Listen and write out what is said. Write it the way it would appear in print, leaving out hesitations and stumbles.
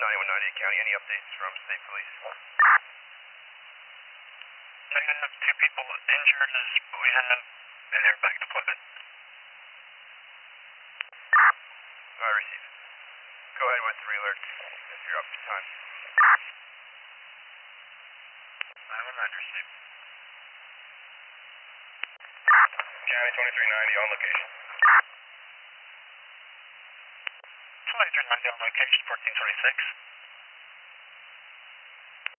9198 County, any updates from state police? Negative, 2 people injured as we have, and they're back deployment. Receive. Go ahead with 3 alerts if you're up to time. 919, receive. County 2390 on location. 2390 on location, 1426.